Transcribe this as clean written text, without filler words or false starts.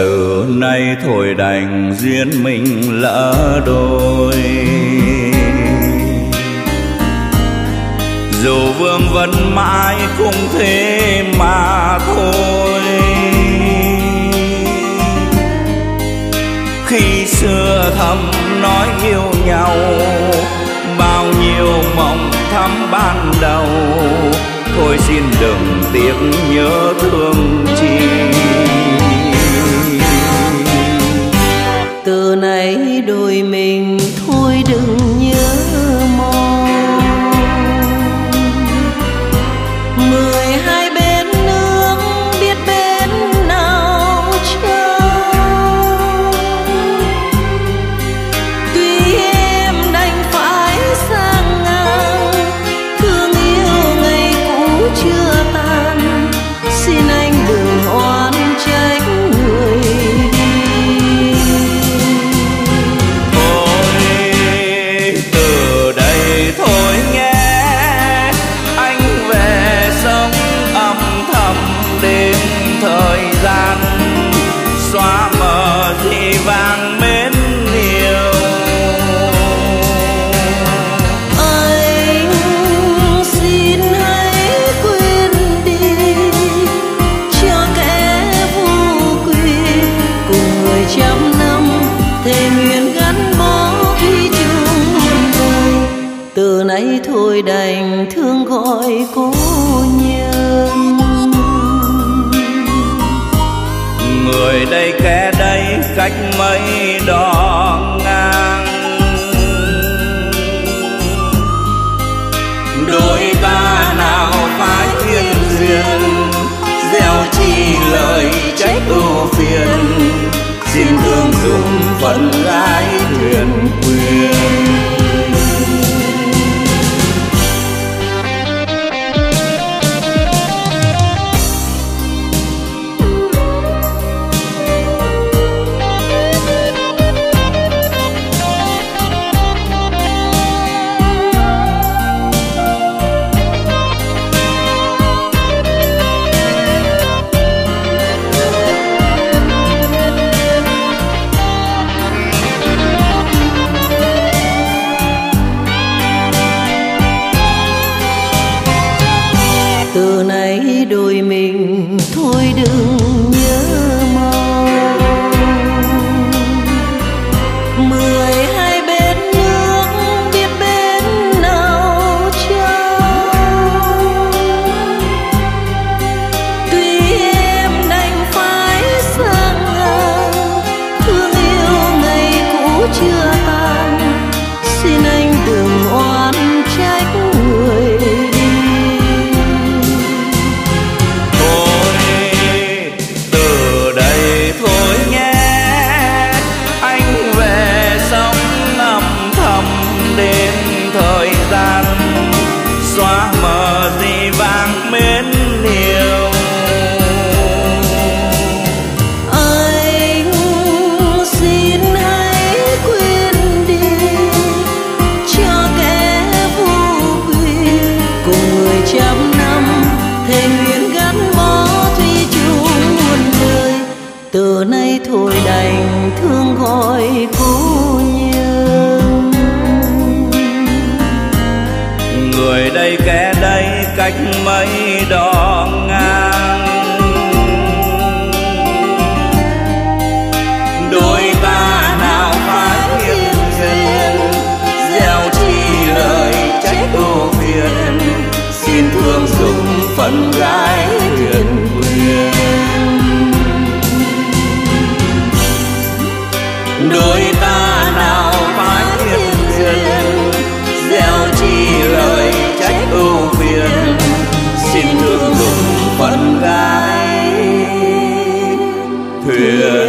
từ nay thôi đành duyên mình lỡ đôi. Dù vương vấn mãi cũng thế mà thôi. Khi xưa thầm nói yêu nhau, bao nhiêu mộng thắm ban đầu, thôi xin đừng tiếc nhớ thương chi. Từ nay đôi mình thôi đừng nhớ mong. 12 bên nước biết bên nào trông. Tuy em đành phải sang ngang, thương yêu ngày cũ chưa tan, xin anh đừng oán trách người đi. Thôi từ đây thôi nhé, anh về sống âm thầm đêm thời gian, xóa mờ gì vàng mến yêu. Anh xin hãy quên đi, cho kẻ vô quy cùng người trăm năm thề nguyện gắn bó thủy chung đời. Từ nay thôi đành thương gọi cố nhân. Người đây kẻ đây cách mấy đò ngang, đôi ta nào phải thiên duyên, gieo chi lời trách ưu phiền, xin thương dùng phận gái thuyền quyền. Từ nay đôi mình thôi đừng nhớ mong. 12 bên nước biết bên nào trông. Tuy em đành phải sang ngang, thương yêu ngày cũ chưa tan, xin anh đừng oán trách người đi. Thôi nhé, anh về sống âm thầm đến thời gian, xóa mờ gì vàng mến yêu. Anh xin hãy quên đi, cho kẻ vô quy cùng người trăm năm thề nguyện gắn bó thủy chung muôn đời. Từ nay thôi đành thương gọi cố nhân. Người đây kẻ đây cách mấy đò ngang, đôi ta nào phải thiên duyên, gieo chi lời trách ưu phiền, xin thương dùng phận gái thuyền quyền. Đôi ta nào phải thiên duyên, gieo chi lời trách ưu phiền, xin thương dùng phận gái thuyền.